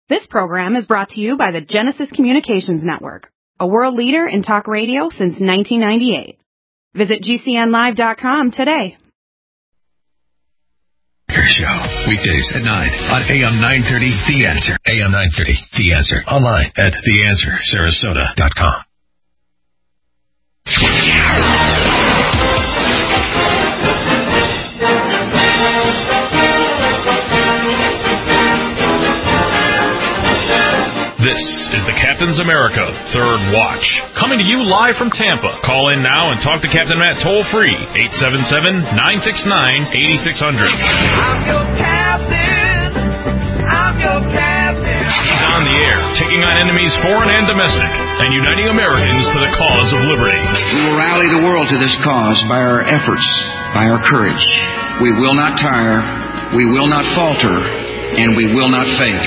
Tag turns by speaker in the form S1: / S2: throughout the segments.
S1: This program is brought to you by the Genesis Communications Network, a world leader in talk radio since 1998. Visit GCNlive.com today.
S2: Show, weekdays at 9 on AM 930, The Answer. AM 930, The Answer. Online at theanswersarasota.com.
S3: This is the Captain's America Third Watch, coming to you live from Tampa. Call in now and talk to Captain Matt toll-free, 877-969-8600.
S4: I'm your captain. I'm your captain.
S3: He's on the air, taking on enemies foreign and domestic, and uniting Americans to the cause of liberty.
S5: We will rally the world to this cause by our efforts, by our courage. We will not tire, we will not falter, and we will not fail.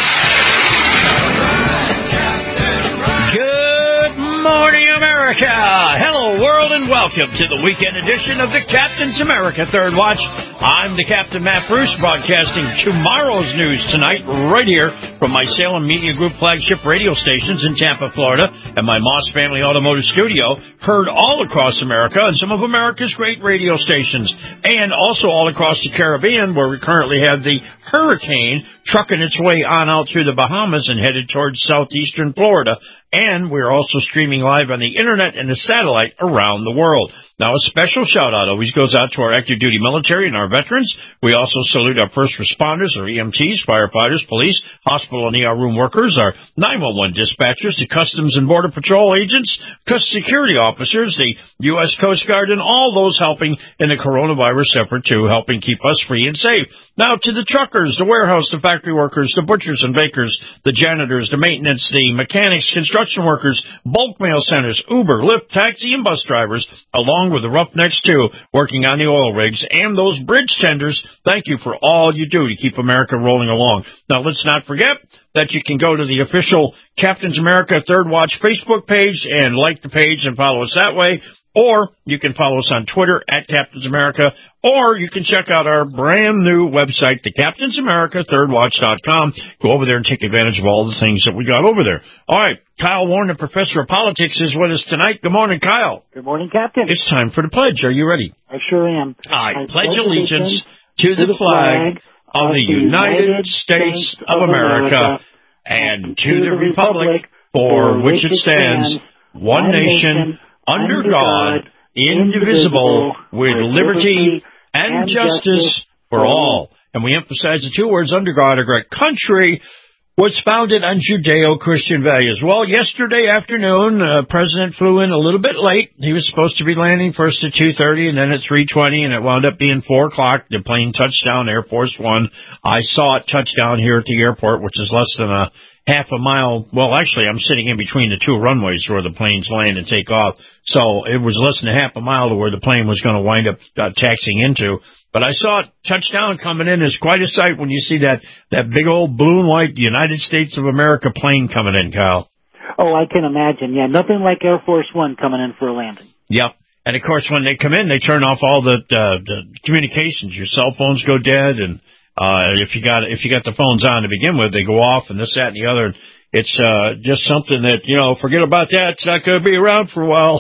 S6: Morning, America! Hello, world, and welcome to the weekend edition of the Captain's America Third Watch. I'm the Captain Matt Bruce, broadcasting tomorrow's news tonight right here from my Salem Media Group flagship radio stations in Tampa, Florida, and my Moss Family Automotive Studio, heard all across America on some of America's great radio stations, and also all across the Caribbean, where we currently have the hurricane trucking its way on out through the Bahamas and headed towards southeastern Florida. And we're also streaming live on the internet and the satellite around the world. Now, a special shout-out always goes out to our active duty military and our veterans. We also salute our first responders, our EMTs, firefighters, police, hospital and ER room workers, our 911 dispatchers, the Customs and Border Patrol agents, security officers, the U.S. Coast Guard, and all those helping in the coronavirus effort, too, helping keep us free and safe. Now, to the truckers, the warehouse, the factory workers, the butchers and bakers, the janitors, the maintenance, the mechanics, construction workers, bulk mail centers, Uber, Lyft, taxi, and bus drivers, along with the roughnecks, too, working on the oil rigs, and those bridge tenders. Thank you for all you do to keep America rolling along. Now, let's not forget that you can go to the official Captain's America Third Watch Facebook page and like the page and follow us that way. Or you can follow us on Twitter at Captain's America, or you can check out our brand new website, the CaptainsAmericaThirdWatch.com. Go over there and take advantage of all the things that we got over there. All right, Kyle Warren, the professor of politics, is with us tonight. Good morning, Kyle.
S7: Good morning, Captain.
S6: It's time for the pledge. Are you ready?
S7: I sure am.
S6: I pledge allegiance to the flag of the United States of America and to the republic for which it stands, one nation, under God, indivisible, with liberty and justice for all. And we emphasize the two words, under God, a great country was founded on Judeo-Christian values. Well, yesterday afternoon, President flew in a little bit late. He was supposed to be landing first at 2:30 and then at 3:20, and it wound up being 4 o'clock. The plane touched down, Air Force One. I saw it touch down here at the airport, which is less than a half a mile. Well, actually, I'm sitting in between the two runways where the planes land and take off. So it was less than a half a mile to where the plane was going to wind up taxiing into. But I saw it touch down coming in. It's quite a sight when you see that big old blue and white United States of America plane coming in, Kyle.
S7: Oh, I can imagine. Yeah, nothing like Air Force One coming in for a landing.
S6: Yep. And, of course, when they come in, they turn off all the communications. Your cell phones go dead, and if you got the phones on to begin with, they go off, and this, that, and the other. It's just something that, forget about that. It's not going to be around for a while.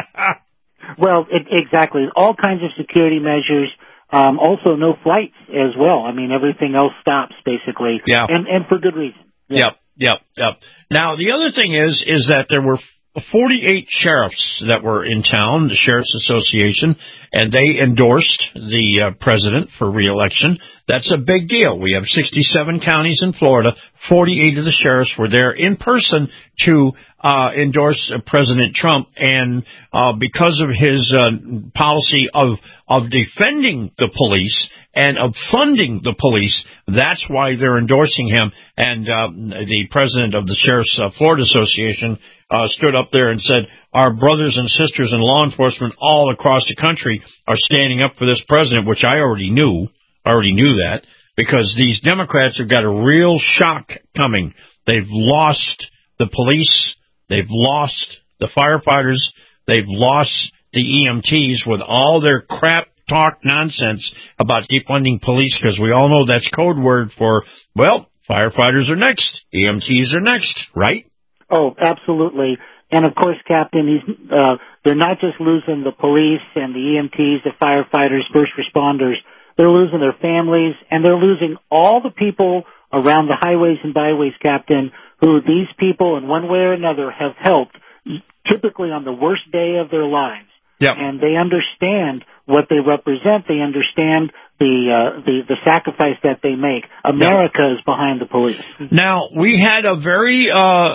S7: Well, exactly. All kinds of security measures. Also, no flights as well. I mean, everything else stops, basically.
S6: Yeah.
S7: And for good reason.
S6: Yeah. Yep. Now, the other thing is that there were 48 sheriffs that were in town, the Sheriff's Association, and they endorsed the president for re-election. That's a big deal. We have 67 counties in Florida. 48 of the sheriffs were there in person to endorse President Trump, and because of his policy of defending the police and of funding the police, that's why they're endorsing him. And the president of the Sheriff's Florida Association stood up there and said, our brothers and sisters in law enforcement all across the country are standing up for this president, which I already knew that, because these Democrats have got a real shock coming. They've lost the police, they've lost the firefighters, they've lost the EMTs with all their crap talk nonsense about defunding police, because we all know that's code word for, well, Firefighters are next. EMTs are next, right?
S7: Oh, absolutely. And of course, Captain, they're not just losing the police and the EMTs, the firefighters, first responders. They're losing their families, and they're losing all the people around the highways and byways, Captain, who these people in one way or another have helped, typically on the worst day of their lives.
S6: Yep.
S7: And they understand what they represent. They understand the sacrifice that they make. America is behind the police.
S6: Now, we had a very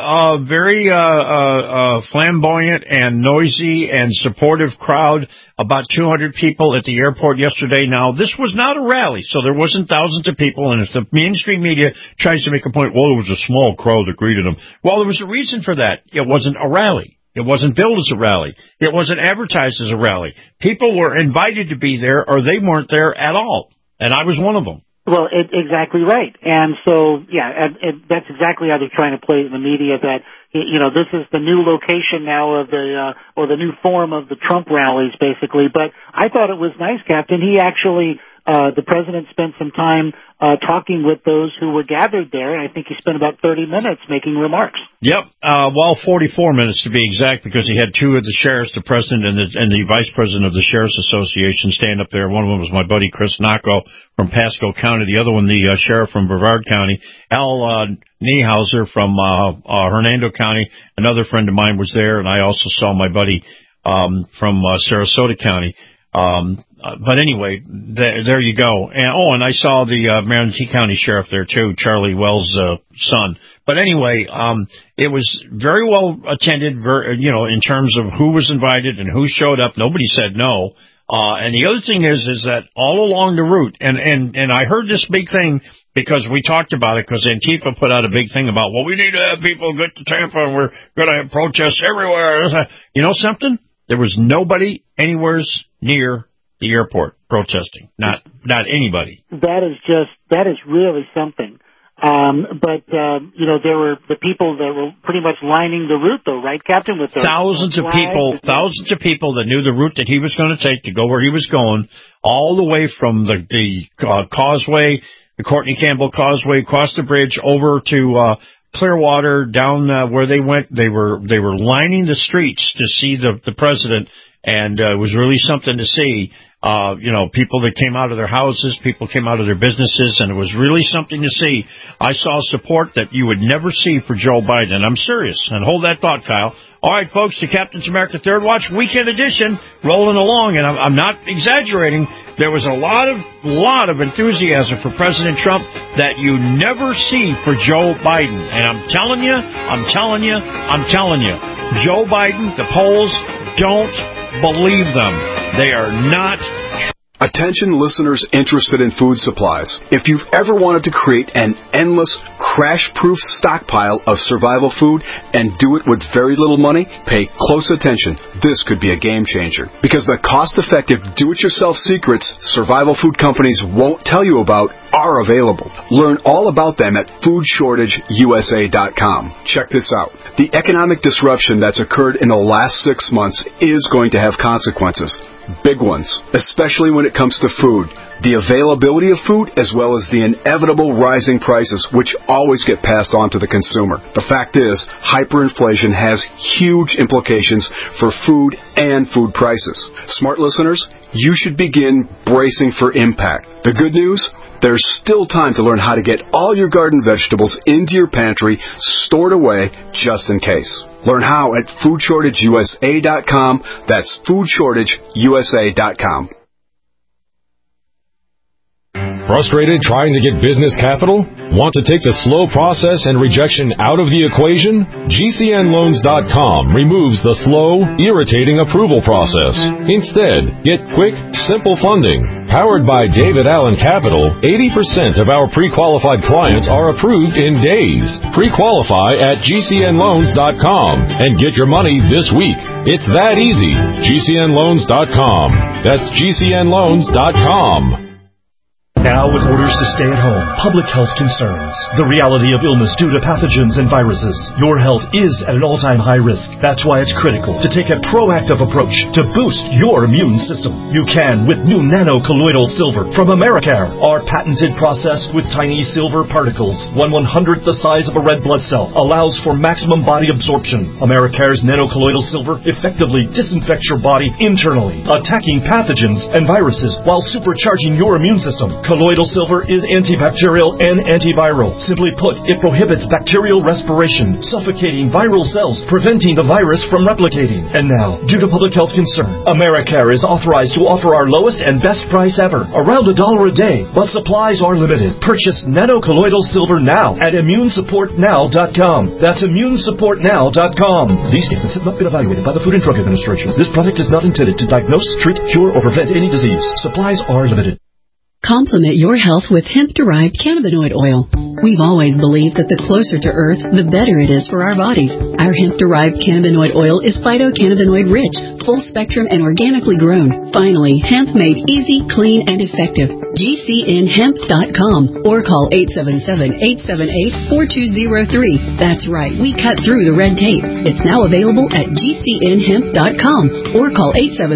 S6: flamboyant and noisy and supportive crowd, about 200 people at the airport yesterday. Now, this was not a rally, so there wasn't thousands of people, and if the mainstream media tries to make a point, well, it was a small crowd that greeted them. Well, there was a reason for that. It wasn't a rally. It wasn't billed as a rally. It wasn't advertised as a rally. People were invited to be there, or they weren't there at all. And I was one of them.
S7: Well, exactly right. And so, that's exactly how they're trying to play it in the media, that, this is the new location now of or the new form of the Trump rallies, basically. But I thought it was nice, Captain. He actually, the president spent some time talking with those who were gathered there, and I think he spent about 30 minutes making remarks.
S6: Yep, 44 minutes to be exact, because he had two of the sheriffs, the president and the vice president of the Sheriff's Association, stand up there. One of them was my buddy Chris Nacco from Pasco County. The other one, the sheriff from Brevard County. Al Niehauser from Hernando County, another friend of mine, was there, and I also saw my buddy from Sarasota County. But anyway, there you go. And I saw the Manatee County Sheriff there too, Charlie Wells' son. But anyway, it was very well attended, in terms of who was invited and who showed up. Nobody said no. And the other thing is that all along the route, and I heard this big thing because we talked about it, because Antifa put out a big thing about, well, we need to have people get to Tampa and we're going to have protests everywhere. You know something? There was nobody anywhere near the airport protesting. Not anybody.
S7: That is really something. But there were the people that were pretty much lining the route, though, right, Captain? With
S6: thousands of people that knew the route that he was going to take to go where he was going, all the way from the causeway, the Courtney Campbell Causeway, across the bridge over to Clearwater, down where they went. They were lining the streets to see the president, and it was really something to see. People that came out of their houses, people came out of their businesses, and it was really something to see. I saw support that you would never see for Joe Biden, and I'm serious. And hold that thought, Kyle. All right, folks, the Captain's America Third Watch Weekend Edition rolling along, and I'm not exaggerating. There was a lot of enthusiasm for President Trump that you never see for Joe Biden. And I'm telling you, Joe Biden, the polls don't believe them. They are not.
S8: Attention listeners interested in food supplies. If you've ever wanted to create an endless, crash-proof stockpile of survival food and do it with very little money, pay close attention. This could be a game changer. Because the cost-effective, do-it-yourself secrets survival food companies won't tell you about are available. Learn all about them at foodshortageusa.com. Check this out. The economic disruption that's occurred in the last 6 months is going to have consequences. Big ones, especially when it comes to food. The availability of food, as well as the inevitable rising prices, which always get passed on to the consumer. The fact is, hyperinflation has huge implications for food and food prices. Smart listeners, you should begin bracing for impact. The good news? There's still time to learn how to get all your garden vegetables into your pantry, stored away, just in case. Learn how at foodshortageusa.com. That's foodshortageusa.com.
S9: Frustrated trying to get business capital? Want to take the slow process and rejection out of the equation? GCNloans.com removes the slow, irritating approval process. Instead, get quick, simple funding. Powered by David Allen Capital, 80% of our pre-qualified clients are approved in days. Pre-qualify at GCNloans.com and get your money this week. It's that easy. GCNloans.com. That's GCNloans.com.
S10: Now with orders to stay at home, public health concerns, the reality of illness due to pathogens and viruses, your health is at an all-time high risk. That's why it's critical to take a proactive approach to boost your immune system. You can with new nano-colloidal silver from Americare. Our patented process with tiny silver particles, 1/100th the size of a red blood cell, allows for maximum body absorption. Americare's nano-colloidal silver effectively disinfects your body internally, attacking pathogens and viruses while supercharging your immune system. Colloidal silver is antibacterial and antiviral. Simply put, it prohibits bacterial respiration, suffocating viral cells, preventing the virus from replicating. And now, due to public health concern, Americare is authorized to offer our lowest and best price ever, around $1 a day, but supplies are limited. Purchase nano-colloidal silver now at immunesupportnow.com. That's immunesupportnow.com. These statements have not been evaluated by the Food and Drug Administration. This product is not intended to diagnose, treat, cure, or prevent any disease. Supplies are limited.
S11: Complement your health with hemp-derived cannabinoid oil. We've always believed that the closer to Earth, the better it is for our bodies. Our hemp-derived cannabinoid oil is phytocannabinoid-rich, full-spectrum, and organically grown. Finally, hemp made easy, clean, and effective. GCNhemp.com or call 877-878-4203. That's right, we cut through the red tape. It's now available at GCNhemp.com or call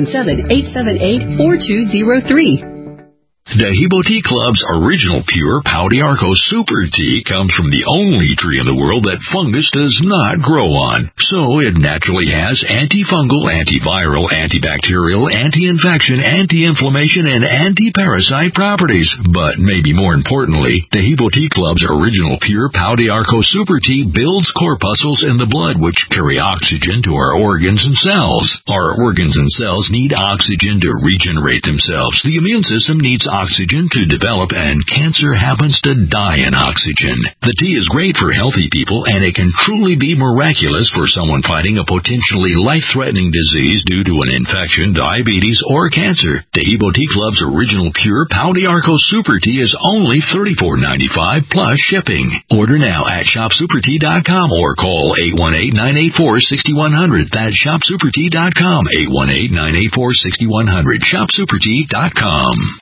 S11: 877-878-4203.
S2: Dehibo Tea Club's original pure Pau d'Arco Super Tea comes from the only tree in the world that fungus does not grow on. So it naturally has antifungal, antiviral, antibacterial, anti-infection, anti-inflammation, and anti-parasite properties. But maybe more importantly, Dehibo Tea Club's original pure Pau d'Arco Super Tea builds corpuscles in the blood which carry oxygen to our organs and cells. Our organs and cells need oxygen to regenerate themselves. The immune system needs oxygen to develop, and cancer happens to die in oxygen. The tea is great for healthy people, and it can truly be miraculous for someone fighting a potentially life-threatening disease due to an infection, diabetes, or cancer. Dehibo Tea Club's original pure Pau d'Arco Super Tea is only $34.95 plus shipping. Order now at shopsupertea.com or call 818-984-6100. That's shopsupertea.com, 818-984-6100, shopsupertea.com.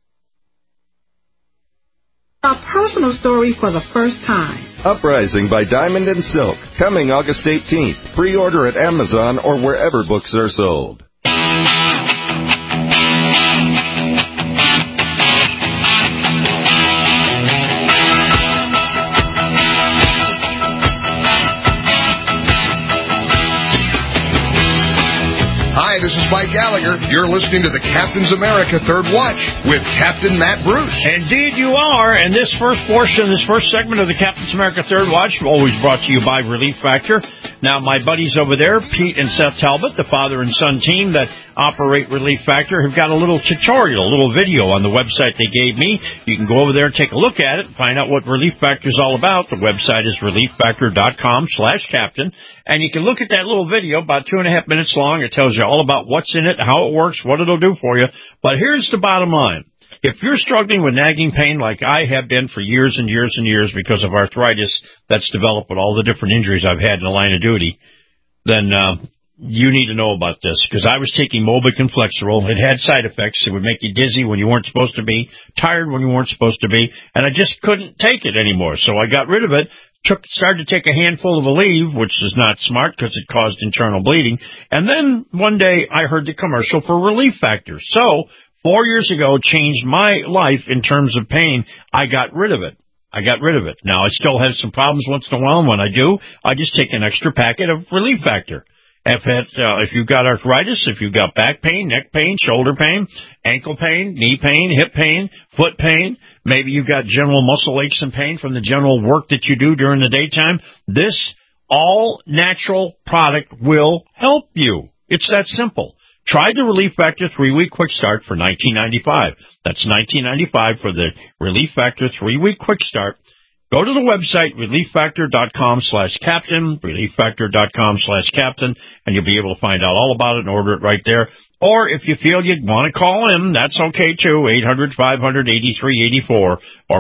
S12: A personal story for the first time.
S13: Uprising by Diamond and Silk, coming August 18th. Pre-order at Amazon or wherever books are sold.
S14: Hi, this is Mike Gallagher. You're listening to the Captain's America Third Watch with Captain Matt Bruce.
S6: Indeed you are, and this first segment of the Captain's America Third Watch, always brought to you by Relief Factor. Now, my buddies over there, Pete and Seth Talbot, the father and son team that operate Relief Factor, have got a little tutorial, a little video on the website they gave me. You can go over there and take a look at it and find out what Relief Factor is all about. The website is relieffactor.com/captain, and you can look at that little video, about 2.5 minutes long. It tells you all about what's in it, how it works, what it'll do for you. But here's the bottom line. If you're struggling with nagging pain like I have been for years and years and years because of arthritis that's developed with all the different injuries I've had in the line of duty, then you need to know about this, because I was taking Mobic and Flexeril. It had side effects. It would make you dizzy when you weren't supposed to be, tired when you weren't supposed to be, and I just couldn't take it anymore. So I got rid of it, started to take a handful of Aleve, which is not smart because it caused internal bleeding, and then one day I heard the commercial for Relief Factor. So 4 years ago, changed my life in terms of pain. I got rid of it. Now, I still have some problems once in a while, and when I do, I just take an extra packet of Relief Factor. If you've got arthritis, if you've got back pain, neck pain, shoulder pain, ankle pain, knee pain, hip pain, foot pain, maybe you've got general muscle aches and pain from the general work that you do during the daytime, this all-natural product will help you. It's that simple. Try the Relief Factor 3-week quick start for $19.95. That's $19.95 for the Relief Factor 3-week quick start. Go to the website, relieffactor.com/captain, relieffactor.com/captain, and you'll be able to find out all about it and order it right there. Or if you feel you want to call him, that's okay too, 800-500-8384, or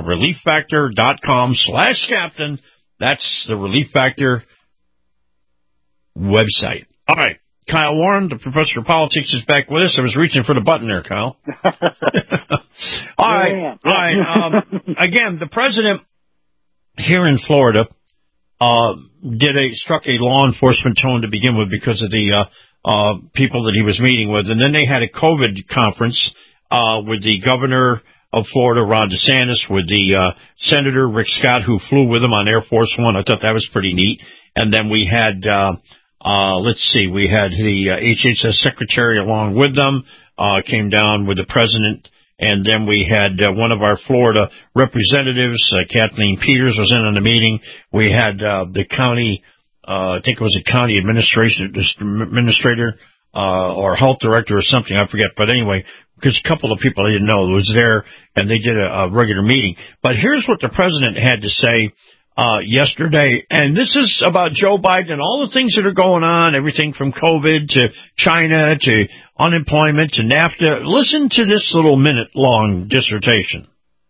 S6: relieffactor.com/captain. That's the Relief Factor website. All right. Kyle Warren, the professor of politics, is back with us. I was reaching for the button there, Kyle. All right. Again, the president here in Florida struck a law enforcement tone to begin with because of the people that he was meeting with. And then they had a COVID conference with the governor of Florida, Ron DeSantis, with the Senator Rick Scott, who flew with him on Air Force One. I thought that was pretty neat. And then we had, we had the HHS secretary along with them, came down with the president. And then we had one of our Florida representatives, Kathleen Peters, was in on the meeting. We had the county, I think it was a county administrator or health director or something, I forget. But anyway, because a couple of people I didn't know was there, and they did a regular meeting. But here's what the president had to say yesterday, and this is about Joe Biden and all the things that are going on, everything from COVID to China to unemployment to NAFTA. Listen to this little minute-long dissertation.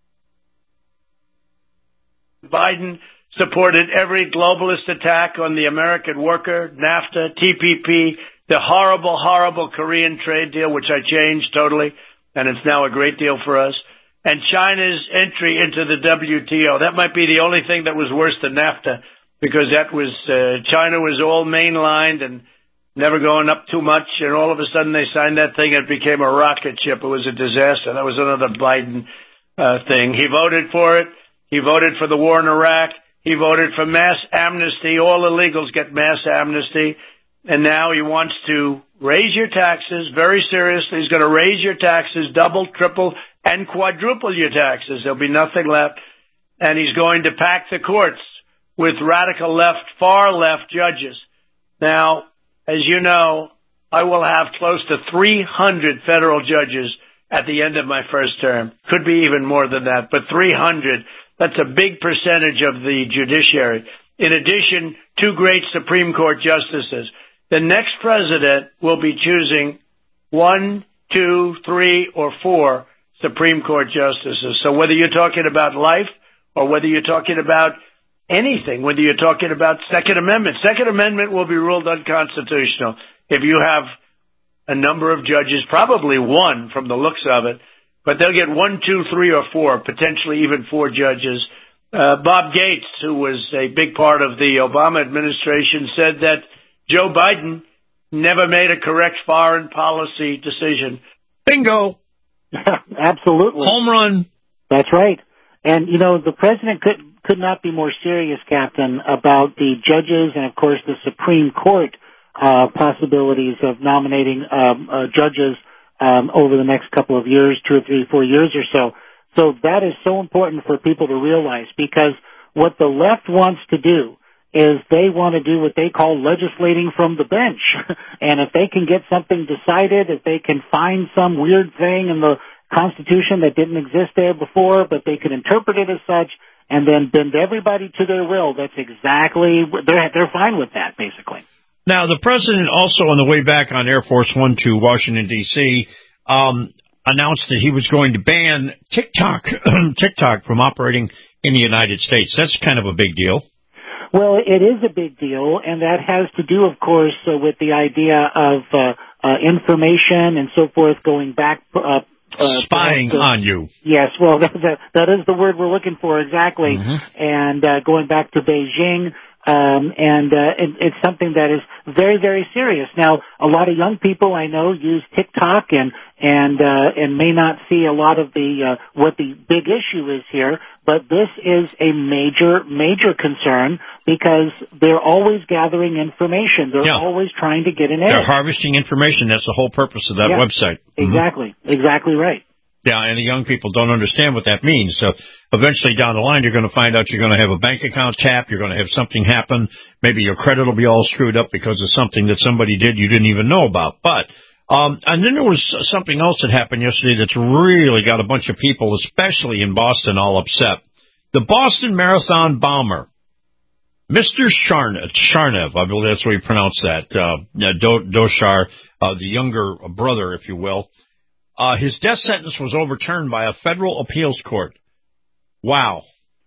S15: Biden supported every globalist attack on the American worker, NAFTA, TPP, the horrible, horrible Korean trade deal, which I changed totally, and it's now a great deal for us, and China's entry into the WTO. That might be the only thing that was worse than NAFTA, because that was China was all mainlined and never going up too much, and all of a sudden they signed that thing and it became a rocket ship. It was a disaster. That was another Biden thing. He voted for it. He voted for the war in Iraq. He voted for mass amnesty. All illegals get mass amnesty. And now he wants to raise your taxes very seriously. He's going to raise your taxes, double, triple, and quadruple your taxes. There'll be nothing left. And he's going to pack the courts with radical left, far left judges. Now, as you know, I will have close to 300 federal judges at the end of my first term. Could be even more than that, but 300. That's a big percentage of the judiciary. In addition, 2 great Supreme Court justices. The next president will be choosing 1, 2, 3, or 4 Supreme Court justices. So whether you're talking about life or whether you're talking about anything, whether you're talking about Second Amendment will be ruled unconstitutional if you have a number of judges, probably 1 from the looks of it, but they'll get 1, 2, 3, or 4, potentially even 4 judges. Bob Gates, who was a big part of the Obama administration, said that Joe Biden never made a correct foreign policy decision.
S6: Bingo.
S7: Absolutely.
S6: Home run.
S7: That's right. And, you know, the president could not be more serious, Captain, about the judges and, of course, the Supreme Court possibilities of nominating judges over the next couple of years, 2 or 3, 4 years or so. So that is so important for people to realize, because what the left wants to do is they want to do what they call legislating from the bench. And if they can get something decided, if they can find some weird thing in the Constitution that didn't exist there before, but they can interpret it as such and then bend everybody to their will, that's exactly, they're fine with that, basically.
S6: Now, the president also, on the way back on Air Force One to Washington, D.C., announced that he was going to ban TikTok from operating in the United States. That's kind of a big deal.
S7: Well, it is a big deal, and that has to do, of course, with the idea of information and so forth going back.
S6: Spying on you.
S7: Yes, well, that is the word we're looking for, exactly. Mm-hmm. And going back to Beijing. It's something that is very, very serious. Now, a lot of young people I know use TikTok and may not see a lot of the what the big issue is here, but this is a major concern because they're always gathering information. They're always trying to get an edge.
S6: They're harvesting information. That's the whole purpose of that website.
S7: Exactly. Mm-hmm. Exactly right.
S6: Yeah, and the young people don't understand what that means. So eventually down the line, you're going to find out you're going to have a bank account tap. You're going to have something happen. Maybe your credit will be all screwed up because of something that somebody did you didn't even know about. But and then there was something else that happened yesterday that's really got a bunch of people, especially in Boston, all upset. The Boston Marathon bomber, Mr. Sharnev, I believe that's the way you pronounce that, Doshar, the younger brother, if you will. His death sentence was overturned by a federal appeals court. Wow.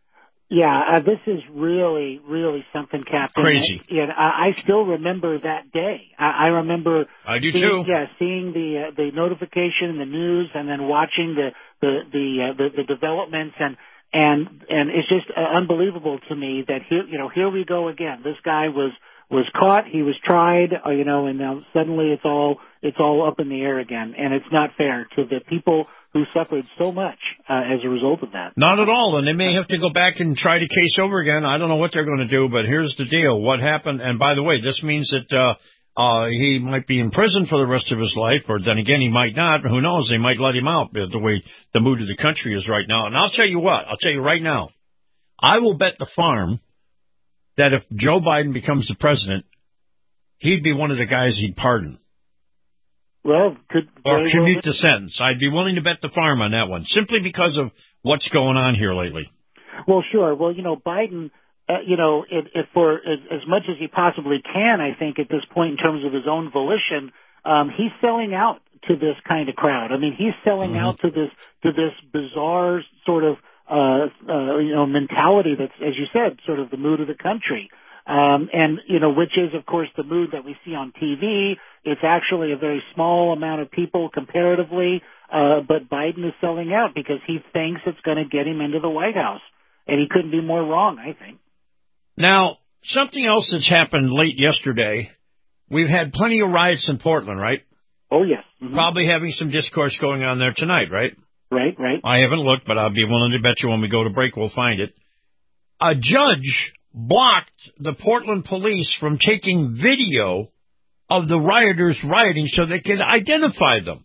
S7: Yeah, this is really, really something, Captain.
S6: Crazy.
S7: And I still remember that day. I remember.
S6: I do
S7: seeing,
S6: too.
S7: Yeah, seeing the notification in the news, and then watching the developments, and it's just unbelievable to me that here we go again. This guy was caught, he was tried, and now suddenly it's all up in the air again, and it's not fair to the people who suffered so much as a result of that.
S6: Not at all, and they may have to go back and try the case over again. I don't know what they're going to do, but here's the deal. What happened, and by the way, this means that he might be in prison for the rest of his life, or then again, he might not. Who knows? They might let him out, the way the mood of the country is right now. And I'll tell you what. I'll tell you right now. I will bet the farm that if Joe Biden becomes the president, he'd be one of the guys he'd pardon.
S7: Well,
S6: or commute the sentence. I'd be willing to bet the farm on that one, simply because of what's going on here lately.
S7: Well, sure. Well, Biden, if for as much as he possibly can, I think at this point in terms of his own volition, he's selling out to this kind of crowd. I mean, he's selling out to this bizarre sort of mentality that's, as you said, sort of the mood of the country. Which is, of course, the mood that we see on TV. It's actually a very small amount of people comparatively, but Biden is selling out because he thinks it's going to get him into the White House. And he couldn't be more wrong, I think.
S6: Now, something else that's happened late yesterday, we've had plenty of riots in Portland, right?
S7: Oh, yes.
S6: Mm-hmm. Probably having some discourse going on there tonight, right?
S7: Right.
S6: I haven't looked, but I'll be willing to bet you when we go to break we'll find it. A judge blocked the Portland police from taking video of the rioters rioting so they could identify them.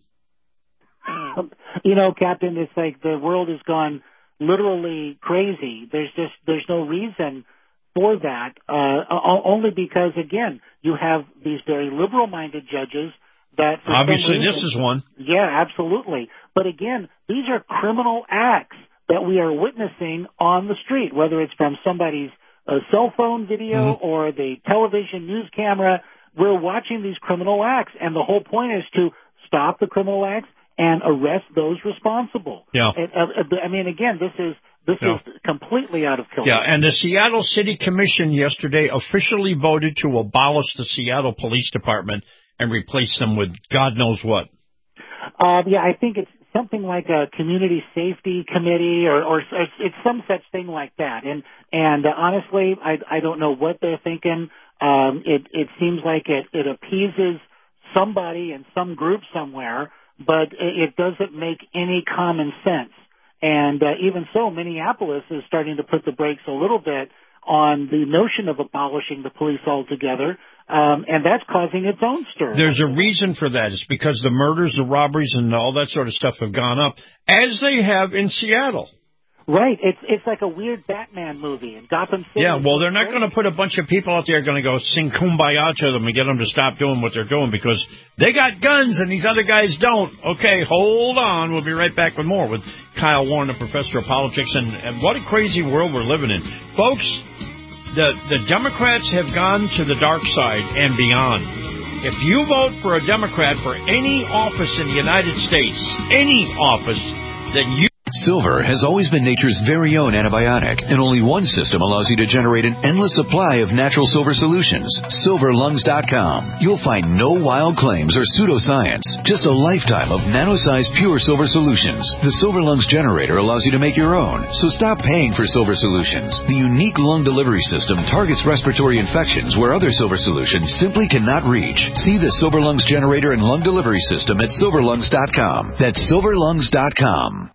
S7: Captain, it's like the world has gone literally crazy. There's no reason for that, only because, again, you have these very liberal-minded judges that...
S6: Obviously, this is one.
S7: Yeah, absolutely. But again, these are criminal acts that we are witnessing on the street, whether it's from somebody's cell phone video or the television news camera. We're watching these criminal acts, and the whole point is to stop the criminal acts and arrest those responsible.
S6: Yeah.
S7: I mean, again, this is completely out of kilter.
S6: Yeah, and the Seattle City Commission yesterday officially voted to abolish the Seattle Police Department and replace them with God knows what.
S7: I think it's something like a community safety committee or it's some such thing like that. And honestly, I don't know what they're thinking. It seems like it appeases somebody in some group somewhere, but it doesn't make any common sense. And even so, Minneapolis is starting to put the brakes a little bit on the notion of abolishing the police altogether, and that's causing its own stir.
S6: There's a reason for that. It's because the murders, the robberies, and all that sort of stuff have gone up, as they have in Seattle.
S7: Right. It's like a weird Batman movie in Gotham City.
S6: Yeah, well, they're not going to put a bunch of people out there going to go sing Kumbaya to them and get them to stop doing what they're doing because they got guns and these other guys don't. Okay, hold on. We'll be right back with more with Kyle Warren, the professor of politics, and what a crazy world we're living in. Folks, the Democrats have gone to the dark side and beyond. If you vote for a Democrat for any office in the United States, any office, then you...
S16: Silver has always been nature's very own antibiotic, and only one system allows you to generate an endless supply of natural silver solutions. SilverLungs.com. You'll find no wild claims or pseudoscience, just a lifetime of nano-sized pure silver solutions. The Silver Lungs generator allows you to make your own, so stop paying for silver solutions. The unique lung delivery system targets respiratory infections where other silver solutions simply cannot reach. See the Silver Lungs generator and lung delivery system at SilverLungs.com. That's SilverLungs.com.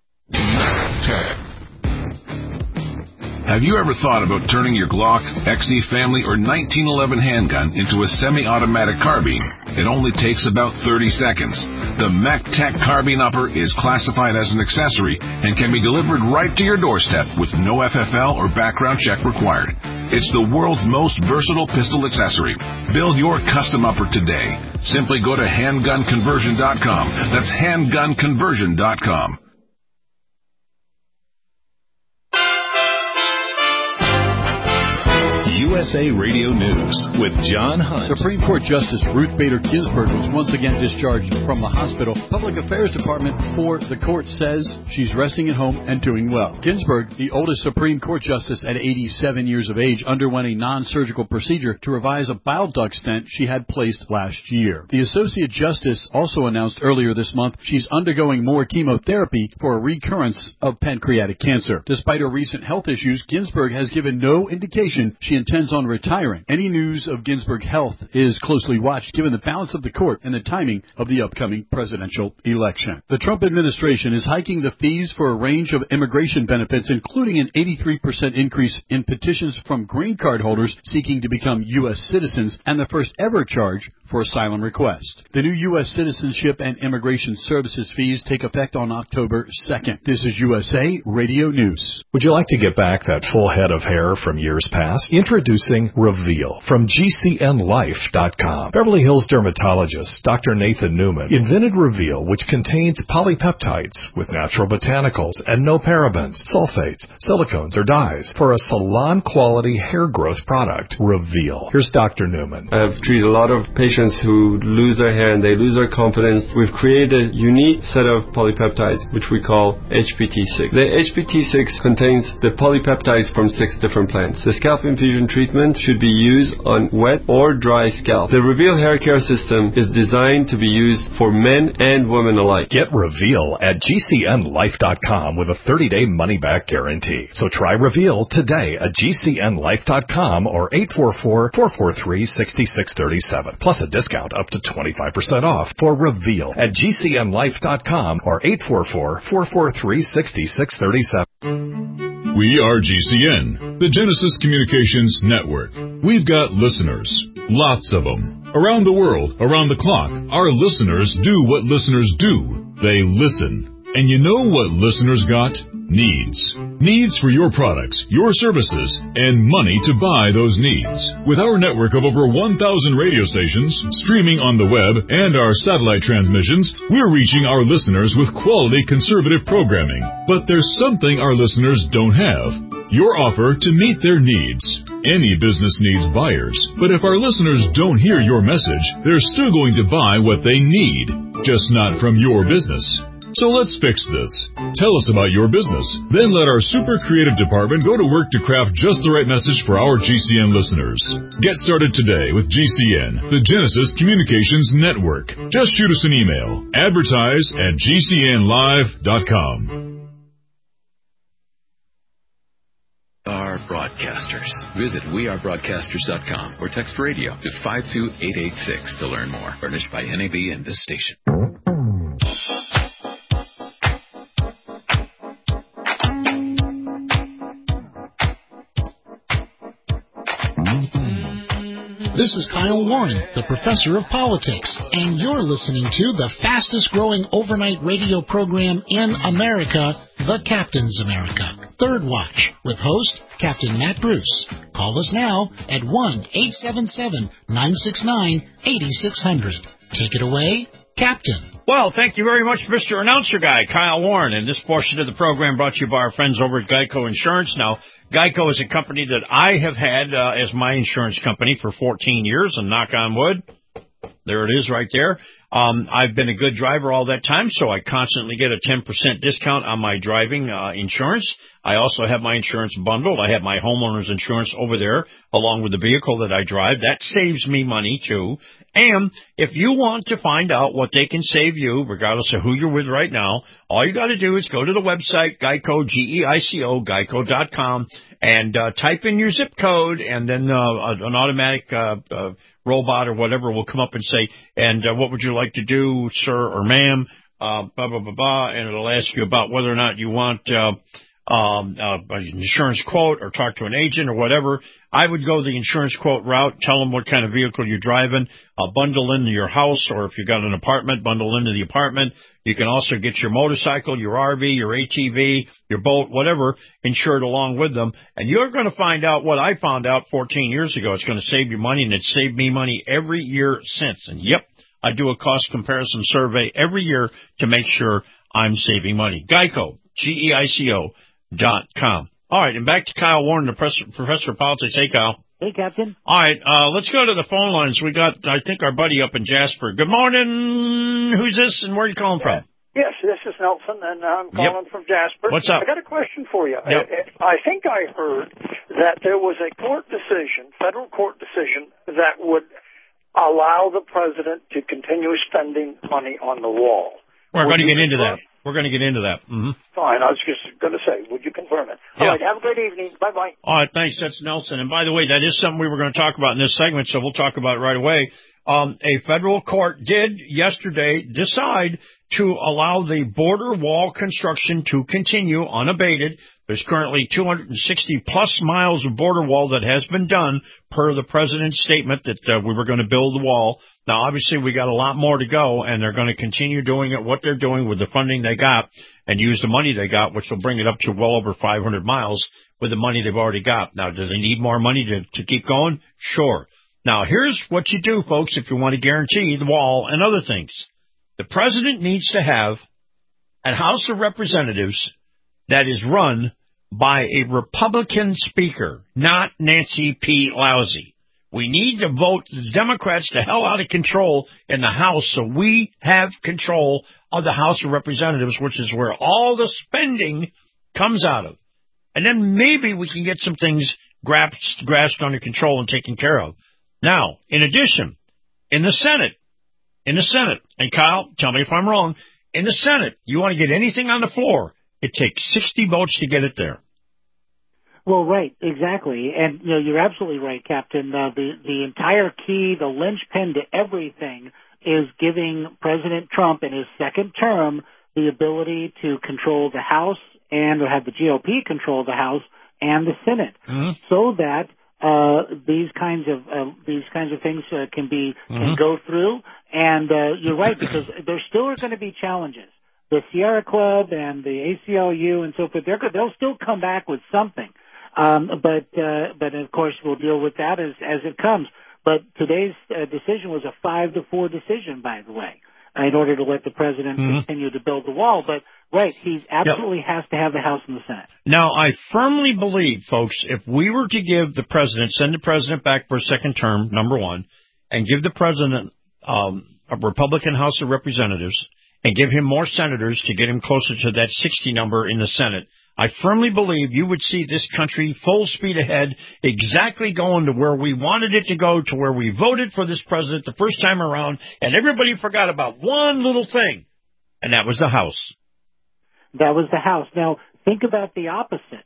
S17: Have you ever thought about turning your Glock, XD Family, or 1911 handgun into a semi-automatic carbine? It only takes about 30 seconds. The MacTac Carbine Upper is classified as an accessory and can be delivered right to your doorstep with no FFL or background check required. It's the world's most versatile pistol accessory. Build your custom upper today. Simply go to handgunconversion.com. That's handgunconversion.com.
S18: USA Radio News with John Hunt.
S19: Supreme Court Justice Ruth Bader Ginsburg was once again discharged from the hospital. Public Affairs Department for the court says she's resting at home and doing well. Ginsburg, the oldest Supreme Court justice at 87 years of age, underwent a non-surgical procedure to revise a bile duct stent she had placed last year. The Associate Justice also announced earlier this month she's undergoing more chemotherapy for a recurrence of pancreatic cancer. Despite her recent health issues, Ginsburg has given no indication she intends on retiring. Any news of Ginsburg's health is closely watched given the balance of the court and the timing of the upcoming presidential election. The Trump administration is hiking the fees for a range of immigration benefits, including an 83% increase in petitions from green card holders seeking to become U.S. citizens and the first ever charge for asylum requests. The new U.S. Citizenship and Immigration Services fees take effect on October 2nd. This is USA Radio News.
S20: Would you like to get back that full head of hair from years past? Introducing Reveal from GCNLife.com. Beverly Hills dermatologist Dr. Nathan Newman invented Reveal, which contains polypeptides with natural botanicals and no parabens, sulfates, silicones, or dyes for a salon-quality hair growth product. Reveal. Here's Dr. Newman.
S21: I've treated a lot of patients who lose their hair and they lose their confidence. We've created a unique set of polypeptides, which we call HPT6. The HPT6 contains the polypeptides from 6 different plants. The scalp infusion treatment should be used on wet or dry scalp. The Reveal hair care system is designed to be used for men and women alike.
S20: Get Reveal at GCNLife.com with a 30-day money-back guarantee. So try Reveal today at GCNLife.com or 844-443-6637. Plus a discount up to 25% off for Reveal at GCNLife.com or 844-443-6637.
S22: We are GCN, the Genesis Communications Network. We've got listeners, lots of them. Around the world, around the clock, our listeners do what listeners do. They listen. And you know what listeners got? Needs. Needs for your products, your services, and money to buy those needs. With our network of over 1,000 radio stations, streaming on the web, and our satellite transmissions, we're reaching our listeners with quality conservative programming. But there's something our listeners don't have. Your offer to meet their needs. Any business needs buyers, but if our listeners don't hear your message, they're still going to buy what they need, just not from your business. So let's fix this. Tell us about your business. Then let our super creative department go to work to craft just the right message for our GCN listeners. Get started today with GCN, the Genesis Communications Network. Just shoot us an email. Advertise at GCNlive.com.
S16: Are broadcasters. Visit wearebroadcasters.com or text radio to 52886 to learn more. Furnished by NAB and this station.
S23: This is Kyle Warren, the professor of politics, and you're listening to the fastest-growing overnight radio program in America, The Captain's America. Third Watch, with host Captain Matt Bruce. Call us now at 1-877-969-8600. Take it away, Captain.
S6: Well, thank you very much, Mr. Announcer Guy, Kyle Warren. And this portion of the program brought to you by our friends over at Geico Insurance. Now, Geico is a company that I have had as my insurance company for 14 years, and knock on wood, there it is right there. I've been a good driver all that time, so I constantly get a 10% discount on my driving insurance. I also have my insurance bundled. I have my homeowner's insurance over there along with the vehicle that I drive. That saves me money, too. And if you want to find out what they can save you, regardless of who you're with right now, all you got to do is go to the website, Geico, G-E-I-C-O, Geico.com, and type in your zip code, and then an automatic robot or whatever will come up and say, and what would you like to do, sir or ma'am, blah, blah, blah, blah, and it'll ask you about whether or not you want an insurance quote or talk to an agent or whatever. I would go the insurance quote route, tell them what kind of vehicle you're driving, bundle into your house, or if you got an apartment, bundle into the apartment. You can also get your motorcycle, your RV, your ATV, your boat, whatever, insured along with them. And you're going to find out what I found out 14 years ago. It's going to save you money, and it's saved me money every year since. And, yep, I do a cost comparison survey every year to make sure I'm saving money. Geico, Geico.com. All right, and back to Kyle Warren, the professor of politics. Hey, Kyle.
S7: Hey, Captain.
S6: All right, let's go to the phone lines. We got, I think, our buddy up in Jasper. Good morning. Who's this, and where are you calling from?
S1: Yes, this is Nelson, and I'm calling from Jasper.
S6: What's up?
S1: I got a question for you.
S6: Yep.
S1: I think I heard that there was a federal court decision, that would allow the president to continue spending money on the wall.
S6: We're going to get into that. We're going to get into that. Mm-hmm.
S1: Fine. I was just going to say, would you confirm it?
S6: Yeah.
S1: All right. Have a great evening. Bye-bye.
S6: All right. Thanks. That's Nelson. And by the way, that is something we were going to talk about in this segment, so we'll talk about it right away. A federal court did yesterday decide to allow the border wall construction to continue unabated. There's currently 260-plus miles of border wall that has been done per the president's statement that we were going to build the wall. Now, obviously, we got a lot more to go, and they're going to continue doing it, what they're doing with the funding they got, and use the money they got, which will bring it up to well over 500 miles with the money they've already got. Now, do they need more money to keep going? Sure. Now, here's what you do, folks, if you want to guarantee the wall and other things. The president needs to have a House of Representatives that is run by a Republican speaker, not Nancy P. Lousy. We need to vote the Democrats the hell out of control in the House so we have control of the House of Representatives, which is where all the spending comes out of. And then maybe we can get some things grasped under control and taken care of. Now, in addition, in the Senate, and Kyle, tell me if I'm wrong, in the Senate, you want to get anything on the floor, it takes 60 votes to get it there.
S7: Well, right, exactly. And, you're absolutely right, Captain. The entire key, the linchpin to everything is giving President Trump in his second term the ability to control the House and or have the GOP control the House and the Senate, so that these kinds of things can go through. And you're right, because there still are going to be challenges. The Sierra Club and the ACLU and so forth, they'll still come back with something. But of course we'll deal with that as it comes. But today's decision was a 5-4 decision, by the way, in order to let the president continue to build the wall. But right, he absolutely has to have the House and the Senate.
S6: Now, I firmly believe, folks, if we were to give the president, send the president back for a second term, number one, and give the president a Republican House of Representatives and give him more senators to get him closer to that 60 number in the Senate, I firmly believe you would see this country full speed ahead, exactly going to where we wanted it to go, to where we voted for this president the first time around, and everybody forgot about one little thing, and that was the House.
S7: That was the House. Now, think about the opposite.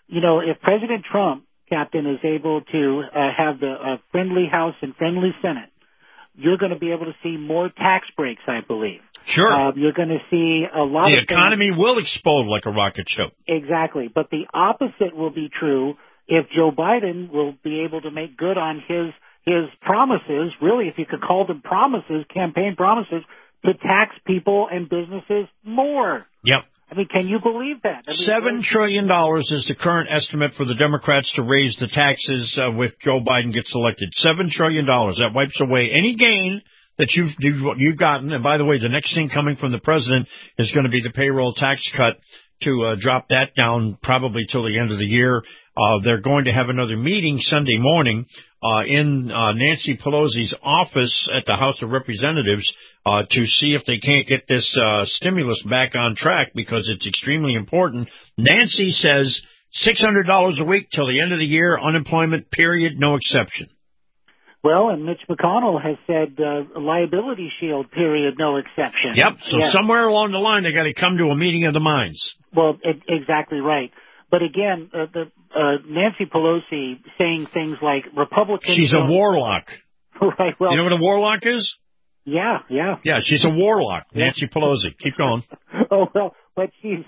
S7: If President Trump, Captain, is able to have the friendly House and friendly Senate, you're going to be able to see more tax breaks, I believe.
S6: Sure.
S7: You're going to see a lot of
S6: the economy will explode like a rocket ship.
S7: Exactly. But the opposite will be true if Joe Biden will be able to make good on his promises, really, if you could call them promises, campaign promises, to tax people and businesses more.
S6: Yep.
S7: I mean, can you believe that?
S6: $7 trillion is the current estimate for the Democrats to raise the taxes if Joe Biden gets elected. $7 trillion. That wipes away any gain that you've gotten. And by the way, the next thing coming from the president is going to be the payroll tax cut to drop that down probably till the end of the year. They're going to have another meeting Sunday morning in Nancy Pelosi's office at the House of Representatives to see if they can't get this stimulus back on track, because it's extremely important. Nancy says $600 a week till the end of the year, unemployment, period, no exception.
S7: Well, and Mitch McConnell has said liability shield, period, no exception.
S6: Yep, so somewhere along the line they got to come to a meeting of the minds.
S7: Well, exactly right. But again, Nancy Pelosi saying things like Republicans...
S6: She's a warlock.
S7: Right, well...
S6: You know what a warlock is?
S7: Yeah.
S6: Yeah, she's a warlock, Nancy Pelosi. Keep going.
S7: Oh, well, but she's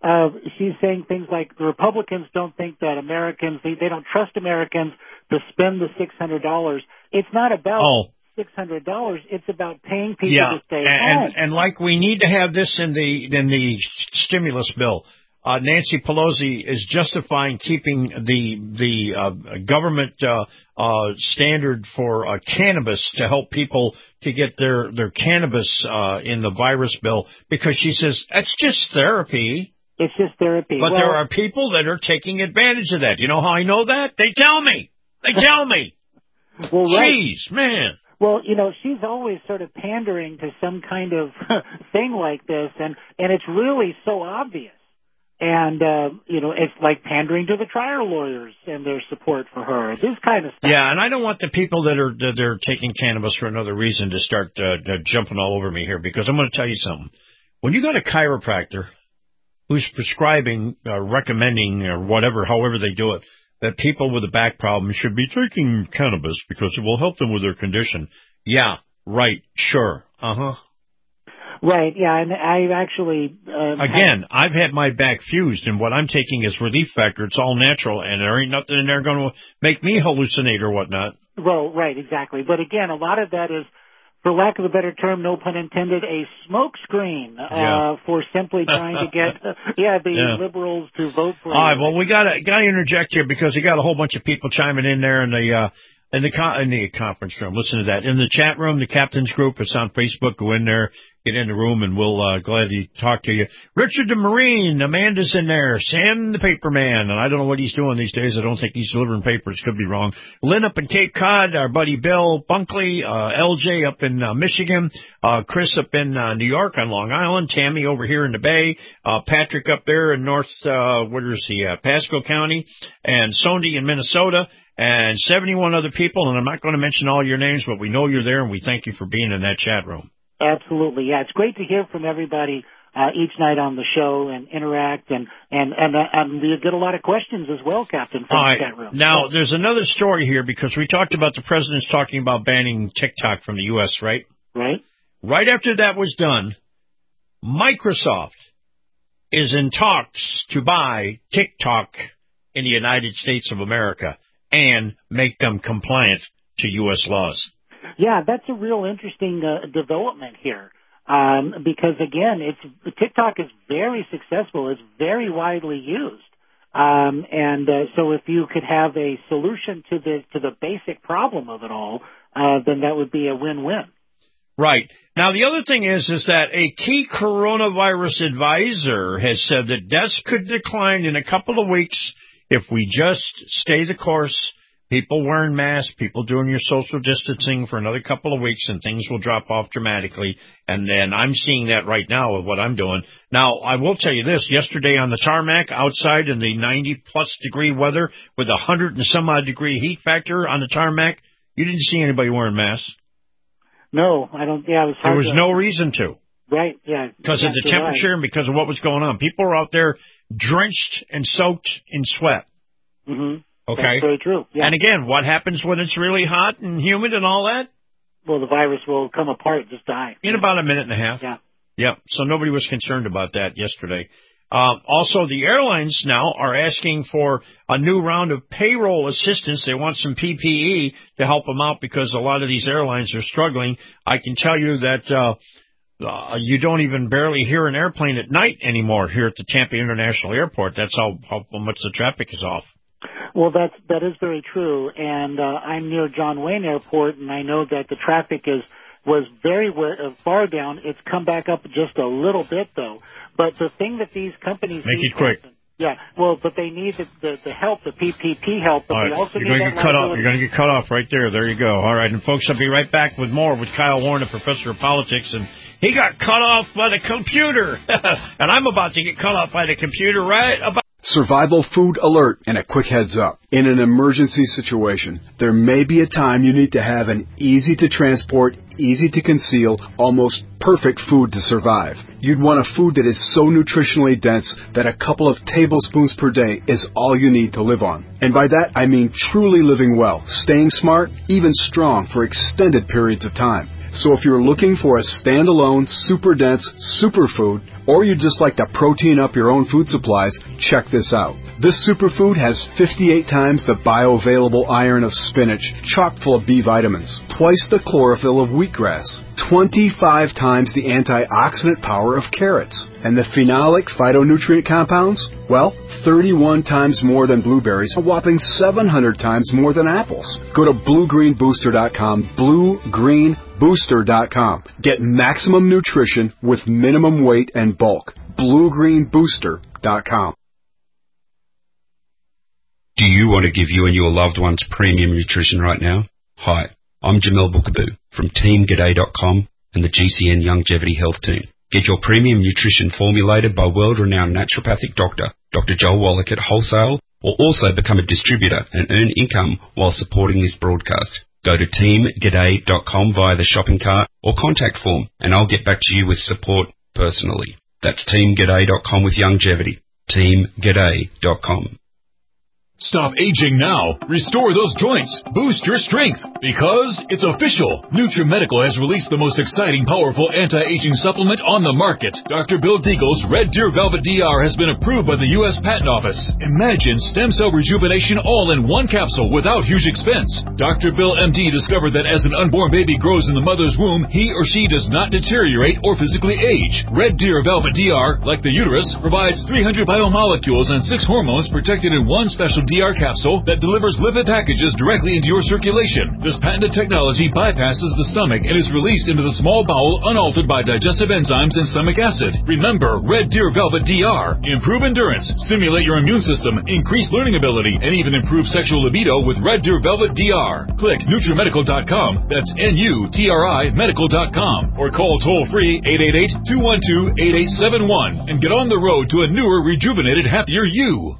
S7: saying things like the Republicans don't think that Americans, they don't trust Americans to spend the $600. It's not about $600. It's about paying people to stay home.
S6: And like we need to have this in the stimulus bill. Nancy Pelosi is justifying keeping the government standard for cannabis to help people to get their cannabis in the virus bill, because she says that's just therapy.
S7: It's just therapy.
S6: But there are people that are taking advantage of that. You know how I know that? They tell me. They tell me.
S7: Well, right.
S6: Jeez, man.
S7: Well, she's always sort of pandering to some kind of thing like this, and it's really so obvious. And, it's like pandering to the trial lawyers and their support for her, this kind of stuff.
S6: Yeah, and I don't want the people that are taking cannabis for another reason to start jumping all over me here, because I'm going to tell you something. When you got a chiropractor who's prescribing, recommending, or whatever, however they do it, that people with a back problem should be taking cannabis because it will help them with their condition. Yeah, right, sure, uh-huh.
S7: Right, yeah, and I actually...
S6: I've had my back fused, and what I'm taking is relief factor. It's all natural, and there ain't nothing in there going to make me hallucinate or whatnot.
S7: Well, right, exactly. But again, a lot of that is, for lack of a better term, no pun intended, a smoke screen for simply trying to get the liberals to vote for
S6: All right, well, we got to interject here because you got a whole bunch of people chiming in there in the conference room. Listen to that. In the chat room, the Captain's Group, it's on Facebook. Go in there, get in the room, and we'll gladly talk to you. Richard the Marine, Amanda's in there. Sam the Paperman, and I don't know what he's doing these days. I don't think he's delivering papers. Could be wrong. Lynn up in Cape Cod, our buddy Bill Bunkley, LJ up in Michigan, Chris up in New York on Long Island, Tammy over here in the Bay, Patrick up there in Pasco County, and Sondi in Minnesota, and 71 other people, and I'm not going to mention all your names, but we know you're there, and we thank you for being in that chat room.
S7: Absolutely, yeah. It's great to hear from everybody each night on the show and interact, and we get a lot of questions as well, Captain, from the chat room.
S6: Now, there's another story here, because we talked about the president's talking about banning TikTok from the U.S., right?
S7: Right.
S6: Right after that was done, Microsoft is in talks to buy TikTok in the United States of America and make them compliant to U.S. laws.
S7: Yeah, that's a real interesting development here, because again, TikTok is very successful. It's very widely used, so if you could have a solution to the basic problem of it all, then that would be a win-win.
S6: Right. Now, the other thing is that a key coronavirus advisor has said that deaths could decline in a couple of weeks if we just stay the course. People wearing masks, people doing your social distancing for another couple of weeks, and things will drop off dramatically. And then I'm seeing that right now with what I'm doing. Now, I will tell you this. Yesterday on the tarmac, outside in the 90-plus degree weather with 100 and some odd degree heat factor on the tarmac, you didn't see anybody wearing masks.
S7: No, I don't. Yeah, it was hard.
S6: There was no reason to.
S7: Right, yeah.
S6: Because of the temperature and because of what was going on. People were out there drenched and soaked in sweat.
S7: Mm-hmm.
S6: Okay.
S7: That's very true. Yeah.
S6: And again, what happens when it's really hot and humid and all that?
S7: Well, the virus will come apart, just die.
S6: In about a minute and a half.
S7: Yeah.
S6: Yep. So nobody was concerned about that yesterday. Also, the airlines now are asking for a new round of payroll assistance. They want some PPE to help them out because a lot of these airlines are struggling. I can tell you that you don't even barely hear an airplane at night anymore here at the Tampa International Airport. That's how much the traffic is off.
S7: Well, that is very true, and I'm near John Wayne Airport, and I know that the traffic was very far down. It's come back up just a little bit, though. But the thing that these companies
S6: make it quick.
S7: Yeah, well, but they need the help, the PPP help. But
S6: all right,
S7: they also
S6: you're going to get cut off. You're going to get cut off right there. There you go. All right, and folks, I'll be right back with more with Kyle Warren, a professor of politics, and he got cut off by the computer, and I'm about to get cut off by the computer right about.
S8: Survival food alert and a quick heads up. In an emergency situation, there may be a time you need to have an easy to transport, easy to conceal, almost perfect food to survive. You'd want a food that is so nutritionally dense that a couple of tablespoons per day is all you need to live on. And by that, I mean truly living well, staying smart, even strong for extended periods of time. So if you're looking for a standalone, super dense superfood, or you'd just like to protein up your own food supplies, check this out. This superfood has 58 times the bioavailable iron of spinach, chock full of B vitamins, twice the chlorophyll of wheatgrass, 25 times the antioxidant power of carrots, and the phenolic phytonutrient compounds? Well, 31 times more than blueberries, a whopping 700 times more than apples. Go to BlueGreenBooster.com, BlueGreenBooster.com. Get maximum nutrition with minimum weight and bulk. BlueGreenBooster.com.
S3: Do you want to give you and your loved ones premium nutrition right now? Hi, I'm Jamel Bookaboo from TeamGaday.com and the GCN Longevity Health Team. Get your premium nutrition formulated by world-renowned naturopathic doctor, Dr. Joel Wallach at Wholesale, or also become a distributor and earn income while supporting this broadcast. Go to TeamGaday.com via the shopping cart or contact form, and I'll get back to you with support personally. That's TeamGaday.com with longevity. TeamGaday.com.
S22: Stop aging now. Restore those joints. Boost your strength. Because it's official. NutriMedical has released the most exciting, powerful anti-aging supplement on the market. Dr. Bill Deagle's Red Deer Velvet DR has been approved by the U.S. Patent Office. Imagine stem cell rejuvenation all in one capsule without huge expense. Dr. Bill MD discovered that as an unborn baby grows in the mother's womb, he or she does not deteriorate or physically age. Red Deer Velvet DR, like the uterus, provides 300 biomolecules and 6 hormones protected in one special DR capsule that delivers lipid packages directly into your circulation. This patented technology bypasses the stomach and is released into the small bowel unaltered by digestive enzymes and stomach acid. Remember, Red Deer Velvet DR. Improve endurance, stimulate your immune system, increase learning ability, and even improve sexual libido with Red Deer Velvet DR. Click NutriMedical.com, that's NUTRI Medical.com, or call toll-free 888-212-8871 and get on the road to a newer, rejuvenated, happier you.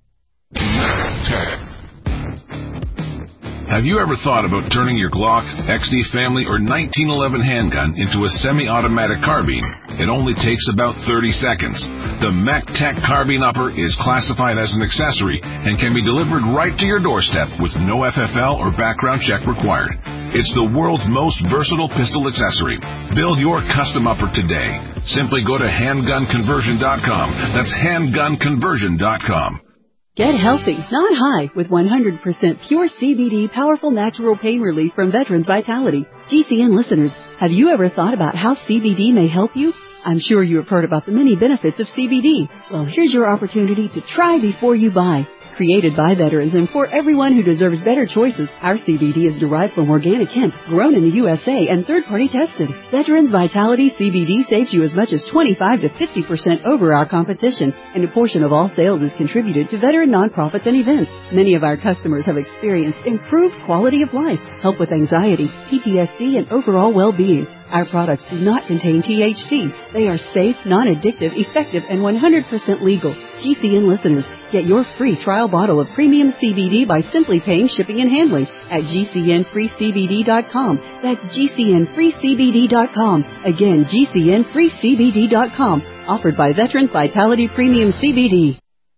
S17: Have you ever thought about turning your Glock, XD Family, or 1911 handgun into a semi-automatic carbine? It only takes about 30 seconds. The MacTac Carbine Upper is classified as an accessory and can be delivered right to your doorstep with no FFL or background check required. It's the world's most versatile pistol accessory. Build your custom upper today. Simply go to handgunconversion.com. That's handgunconversion.com.
S11: Get healthy, not high, with 100% pure CBD powerful natural pain relief from Veterans Vitality. GCN listeners, have you ever thought about how CBD may help you? I'm sure you have heard about the many benefits of CBD. Well, here's your opportunity to try before you buy. Created by veterans and for everyone who deserves better choices, our CBD is derived from organic hemp, grown in the USA, and third-party tested. Veterans Vitality CBD saves you as much as 25 to 50% over our competition, and a portion of all sales is contributed to veteran nonprofits and events. Many of our customers have experienced improved quality of life, help with anxiety, PTSD, and overall well-being. Our products do not contain THC. They are safe, non-addictive, effective, and 100% legal. GCN listeners, get your free trial bottle of premium CBD by simply paying shipping and handling at GCNFreeCBD.com. That's GCNFreeCBD.com. Again, GCNFreeCBD.com. Offered by Veterans Vitality Premium CBD.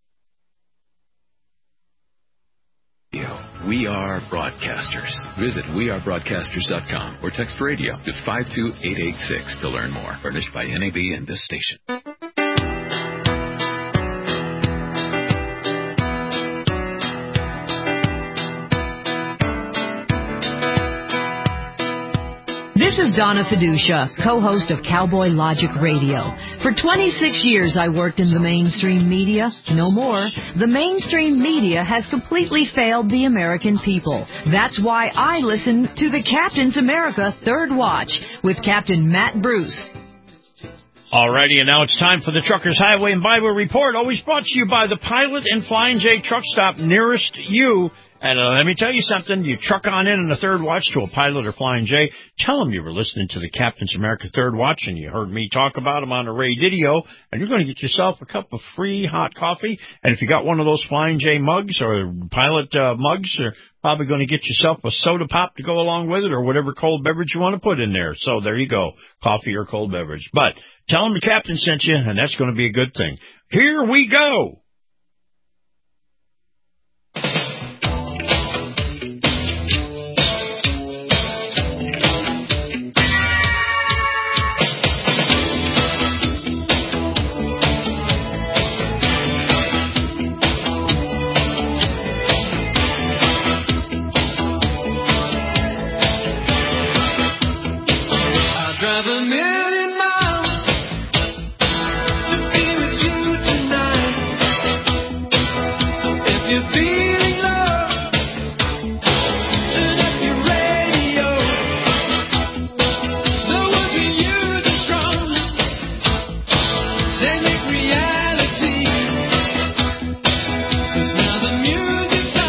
S16: We are broadcasters. Visit wearebroadcasters.com or text radio to 52886 to learn more. Furnished by NAB and this station.
S4: This is Donna Fiducia, co-host of Cowboy Logic Radio. For 26 years I worked in the mainstream media. No more. The mainstream media has completely failed the American people. That's why I listen to the Captain's America Third Watch with Captain Matt Bruce.
S6: Alrighty, and now it's time for the Truckers Highway and Byway Report, always brought to you by the Pilot and Flying J truck stop nearest you. And let me tell you something, you truck on in the Third Watch to a Pilot or Flying J, tell them you were listening to the Captain's America Third Watch and you heard me talk about them on the radio, and you're going to get yourself a cup of free hot coffee. And if you got one of those Flying J mugs or Pilot mugs, you're probably going to get yourself a soda pop to go along with it or whatever cold beverage you want to put in there. So there you go, coffee or cold beverage. But tell them the Captain sent you, and that's going to be a good thing. Here we go.
S5: They make reality. Now the music's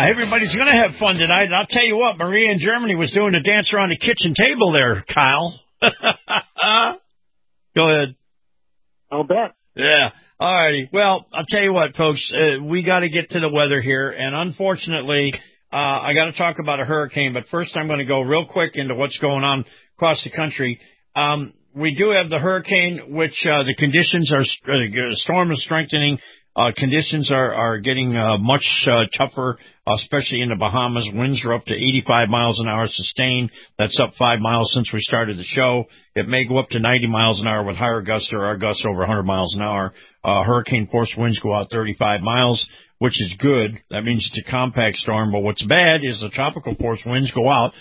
S6: everybody's going to have fun tonight. And I'll tell you what, Maria in Germany was doing a dance around the kitchen table there, Kyle. Go ahead.
S7: I'll bet.
S6: Yeah. All righty. Well, I'll tell you what, folks, we got to get to the weather here. And unfortunately, I got to talk about a hurricane. But first, I'm going to go real quick into what's going on across the country. We do have the hurricane, which the conditions are, the storm is strengthening. Conditions are getting much tougher, especially in the Bahamas. Winds are up to 85 miles an hour sustained. That's up 5 miles since we started the show. It may go up to 90 miles an hour with higher gusts. There are gusts over 100 miles an hour. Hurricane force winds go out 35 miles, which is good. That means it's a compact storm. But what's bad is the tropical force winds go out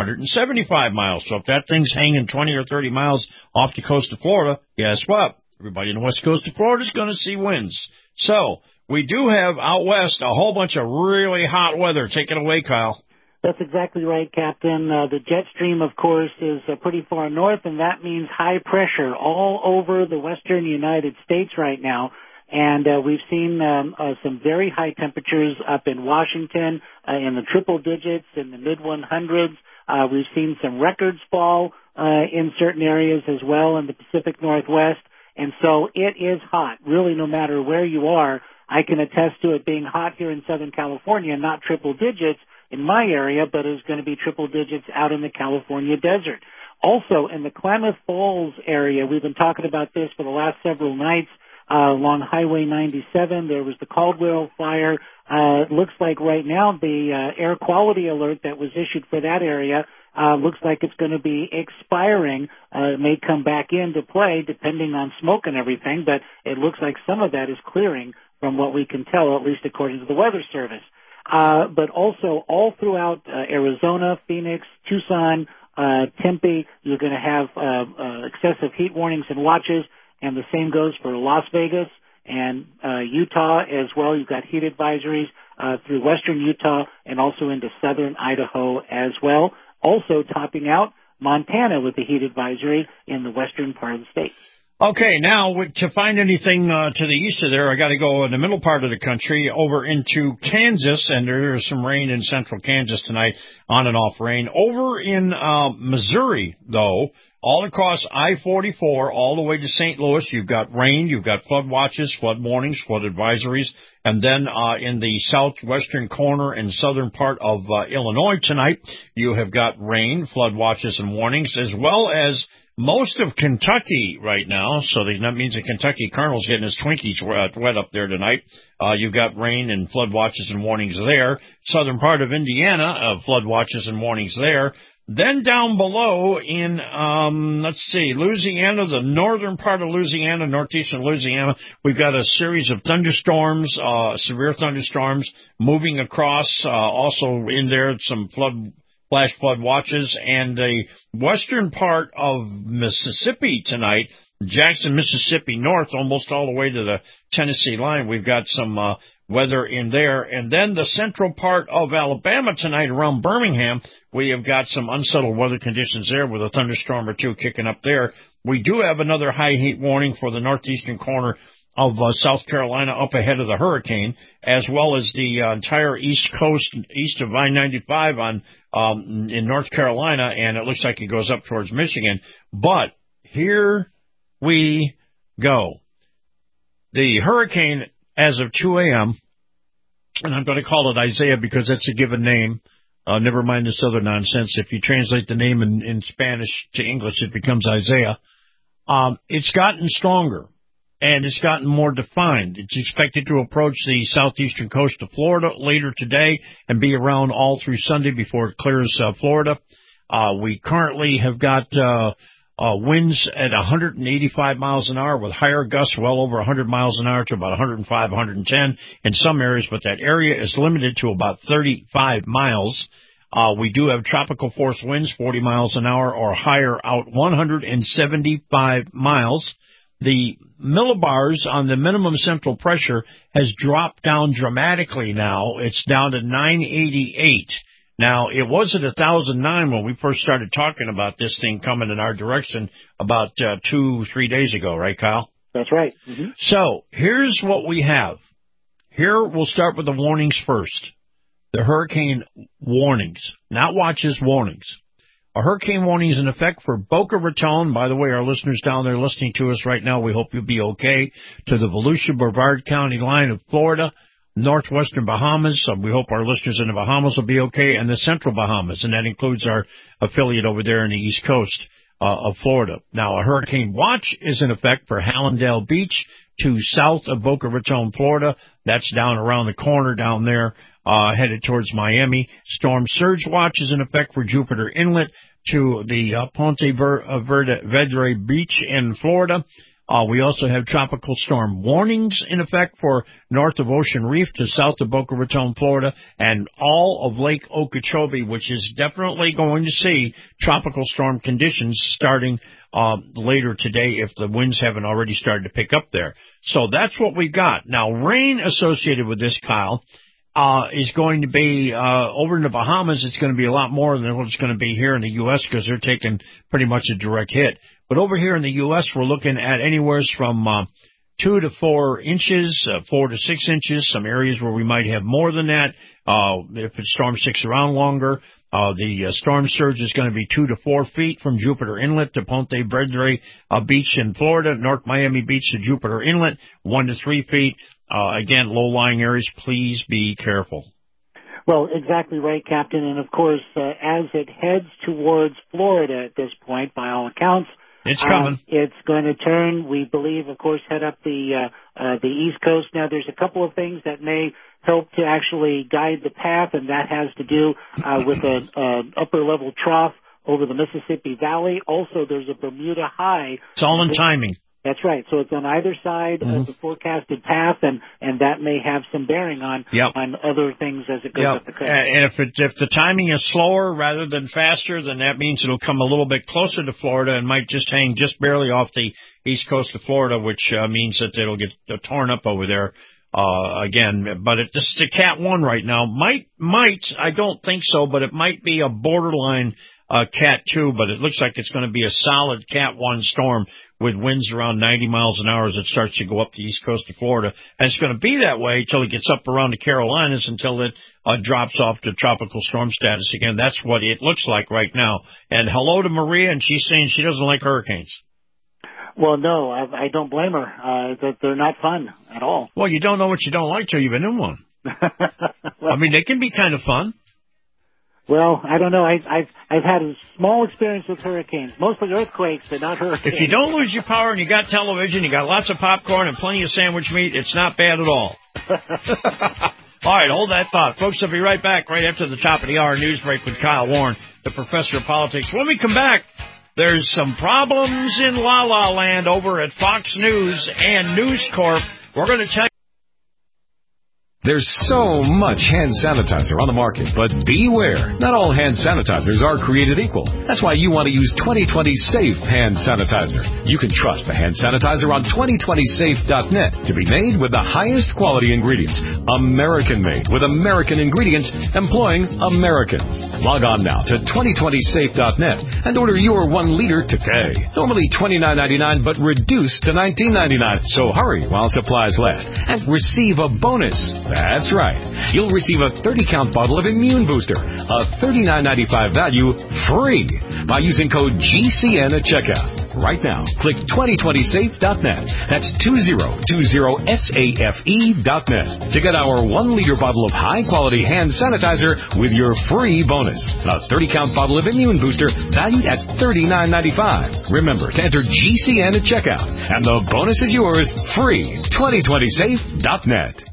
S6: 175 miles. So if that thing's hanging 20 or 30 miles off the coast of Florida, guess what? Everybody on the west coast of Florida is going to see winds. So we do have out west a whole bunch of really hot weather. Take it away, Kyle.
S7: That's exactly right, Captain. The jet stream, of course, is pretty far north, and that means high pressure all over the western United States right now. And we've seen some very high temperatures up in Washington, in the triple digits, in the mid-100s. We've seen some records fall in certain areas as well in the Pacific Northwest. And so it is hot, really, no matter where you are. I can attest to it being hot here in Southern California, not triple digits in my area, but is going to be triple digits out in the California desert. Also, in the Klamath Falls area, we've been talking about this for the last several nights, along Highway 97. There was the Caldwell fire. It looks like right now the air quality alert that was issued for that area looks like it's going to be expiring. It may come back into play depending on smoke and everything, but it looks like some of that is clearing from what we can tell, at least according to the Weather Service. But also all throughout Arizona, Phoenix, Tucson, Tempe, you're going to have excessive heat warnings and watches, and the same goes for Las Vegas and Utah as well. You've got heat advisories through western Utah and also into southern Idaho as well. Also topping out Montana with the heat advisory in the western part of the state.
S6: Okay, now to find anything to the east of there, I got to go in the middle part of the country over into Kansas, and there's some rain in central Kansas tonight, on and off rain. Over in Missouri, though, all across I-44, all the way to St. Louis, you've got rain, you've got flood watches, flood warnings, flood advisories, and then in the southwestern corner and southern part of Illinois tonight, you have got rain, flood watches, and warnings, as well as most of Kentucky right now, so that means the Kentucky Colonel's getting his Twinkies wet up there tonight. You've got rain and flood watches and warnings there. Southern part of Indiana, flood watches and warnings there. Then down below in, Louisiana, the northern part of Louisiana, northeastern Louisiana, we've got a series of thunderstorms, severe thunderstorms moving across. Also in there, some flash flood watches, and the western part of Mississippi tonight, Jackson, Mississippi north, almost all the way to the Tennessee line. We've got some weather in there. And then the central part of Alabama tonight around Birmingham, we have got some unsettled weather conditions there with a thunderstorm or two kicking up there. We do have another high heat warning for the northeastern corner of South Carolina up ahead of the hurricane, as well as the entire east coast, east of I-95 in North Carolina, and it looks like it goes up towards Michigan. But here we go. The hurricane, as of 2 a.m., and I'm going to call it Isaiah because that's a given name. Never mind this other nonsense. If you translate the name in Spanish to English, it becomes Isaiah. It's gotten stronger, and it's gotten more defined. It's expected to approach the southeastern coast of Florida later today and be around all through Sunday before it clears Florida. We currently have got winds at 185 miles an hour with higher gusts well over 100 miles an hour to about 105, 110 in some areas, but that area is limited to about 35 miles. We do have tropical force winds 40 miles an hour or higher out 175 miles. The millibars on the minimum central pressure has dropped down dramatically now. It's down to 988. Now, it was at 1,009 when we first started talking about this thing coming in our direction about 2-3 days ago, right, Kyle?
S7: That's right. Mm-hmm.
S6: So, here's what we have. Here, we'll start with the warnings first. the hurricane warnings, not watches, warnings. A hurricane warning is in effect for Boca Raton. By the way, our listeners down there listening to us right now, we hope you'll be okay. To the Volusia-Brevard County line of Florida, northwestern Bahamas. We hope our listeners in the Bahamas will be okay, and the central Bahamas, and that includes our affiliate over there in the East Coast of Florida. Now, a hurricane watch is in effect for Hallandale Beach to south of Boca Raton, Florida. That's down around the corner down there, headed towards Miami. Storm surge watch is in effect for Jupiter Inlet to the Ponte Vedra Beach in Florida. We also have tropical storm warnings in effect for north of Ocean Reef to south of Boca Raton, Florida, and all of Lake Okeechobee, which is definitely going to see tropical storm conditions starting later today if the winds haven't already started to pick up there. So that's what we've got. Now, rain associated with this, Kyle, is going to be over in the Bahamas. It's going to be a lot more than what it's going to be here in the U.S. because they're taking pretty much a direct hit. But over here in the U.S., we're looking at anywhere from 2 to 4 inches, 4 to 6 inches, some areas where we might have more than that. If the storm sticks around longer, the storm surge is going to be 2 to 4 feet from Jupiter Inlet to Ponte Vedra Beach in Florida, North Miami Beach to Jupiter Inlet, 1 to 3 feet. Again, low-lying areas, please be careful.
S7: Well, exactly right, Captain. And, of course, as it heads towards Florida at this point, by all accounts,
S6: it's coming.
S7: It's going to turn, we believe, of course, head up the East Coast. Now, there's a couple of things that may help to actually guide the path, and that has to do with an upper-level trough over the Mississippi Valley. Also, there's a Bermuda High.
S6: It's all in timing.
S7: That's right. So it's on either side of the forecasted path, and that may have some bearing on other things as it goes up the coast.
S6: And if the timing is slower rather than faster, then that means it'll come a little bit closer to Florida and might just hang just barely off the east coast of Florida, which means that it'll get torn up over there again. But this is a Cat 1 right now. Might, I don't think so, but it might be a borderline Cat 2, but it looks like it's going to be a solid Cat 1 storm with winds around 90 miles an hour as it starts to go up the east coast of Florida. And it's going to be that way until it gets up around the Carolinas, until it drops off to tropical storm status again. That's what it looks like right now. And hello to Maria, and she's saying she doesn't like hurricanes.
S7: Well, no, I don't blame her. That they're not fun at all.
S6: Well, you don't know what you don't like till you've been in one. I mean, they can be kind of fun.
S7: Well, I don't know. I've had a small experience with hurricanes, mostly earthquakes, but not hurricanes.
S6: If you don't lose your power and you got television, you got lots of popcorn and plenty of sandwich meat, it's not bad at all. All right, hold that thought. Folks, I'll be right back right after the top of the hour news break with Kyle Warren, the professor of politics. When we come back, there's some problems in La La Land over at Fox News and News Corp. We're going to tell you.
S2: There's so much hand sanitizer on the market, but beware. Not all hand sanitizers are created equal. That's why you want to use 2020 Safe Hand Sanitizer. You can trust the hand sanitizer on 2020safe.net to be made with the highest quality ingredients. American-made with American ingredients employing Americans. Log on now to 2020safe.net and order your 1 liter today. Normally $29.99, but reduced to $19.99. So hurry while supplies last and receive a bonus. That's right. You'll receive a 30-count bottle of Immune Booster, a $39.95 value, free by using code GCN at checkout. Right now, click 2020safe.net. That's 2020safe.net to get our 1 liter bottle of high-quality hand sanitizer with your free bonus. A 30-count bottle of Immune Booster valued at $39.95. Remember to enter GCN at checkout, and the bonus is yours, free. 2020safe.net.